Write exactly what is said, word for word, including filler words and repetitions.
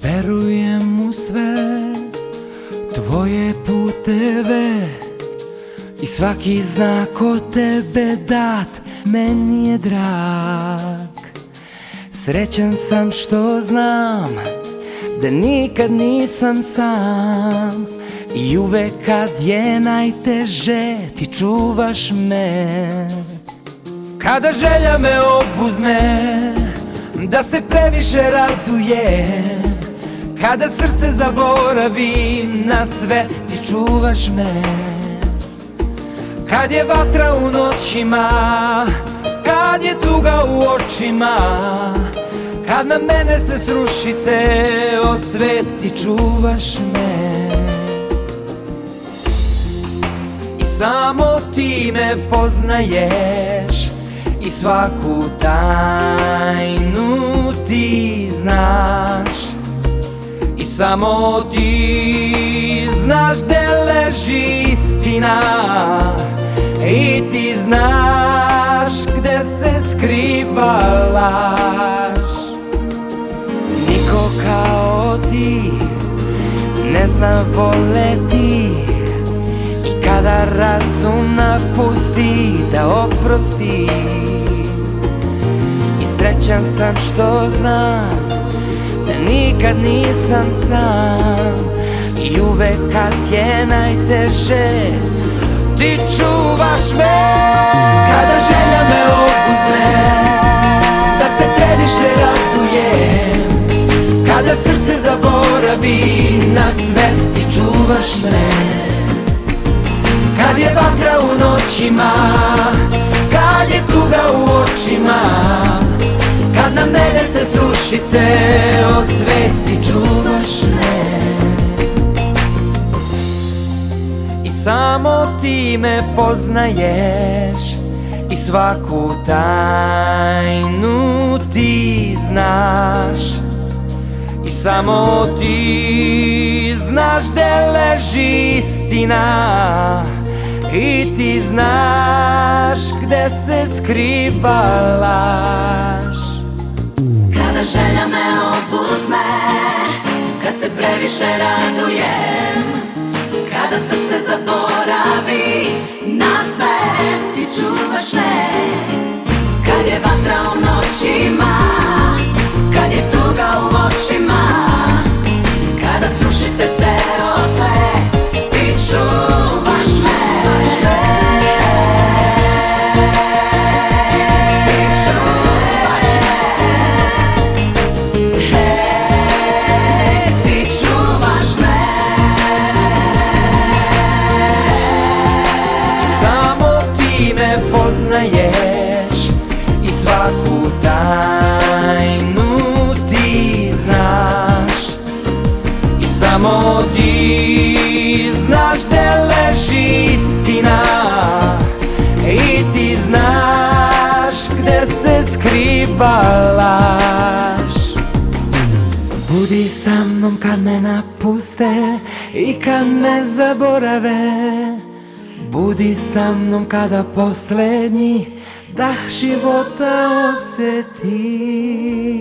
Verujem u sve tvoje puteve i svaki znak od tebe dat meni je drag. Srećan sam što znam da nikad nisam sam i uvek kad je najteže ti čuvaš me. Kada želja me obuzme da se previše radujem, kada srce zaboravi na sve ti čuvaš me. Kad je vatra u noćima, kad je tuga u očima, kad na mene se sruši ceo svet ti čuvaš me. I samo ti me poznaješ i svaku tajnu ti znaš. I samo ti znaš gde leži istina i ti znaš gde se skriva laž. Niko kao ti ne zna voleti i kada razum napusti da oprosti. I srećan sam što znam da nikad nisam sam i uvek kad je najteže ti čuvaš me. Kada želja me obuzme da se previše radujem, kada srce zaboravi na sve ti čuvaš me. Kad je vatra u noćima, kad je tuga u očima, kad na mene se sruši ceo svet ti čuvaš me. I samo ti me poznaješ i svaku tajnu ti znaš. I samo ti znaš gde leži istina i ti znaš gde se skriva laž. Kada želja me obuzme, kad se previše radujem, kada srce zaboravi na sve ti čuvaš me. Kad je vatra u noćima, kad je tuga u očima, kada sruši se ceo sve ti čuvaš me. Poznaješ i svaku tajnu ti znaš. I samo ti znaš gde leži istina i ti znaš gde se skriva laž. Budi sa mnom kad me napuste i kad me zaborave, budi sa mnom kada poslednji dah života oseti.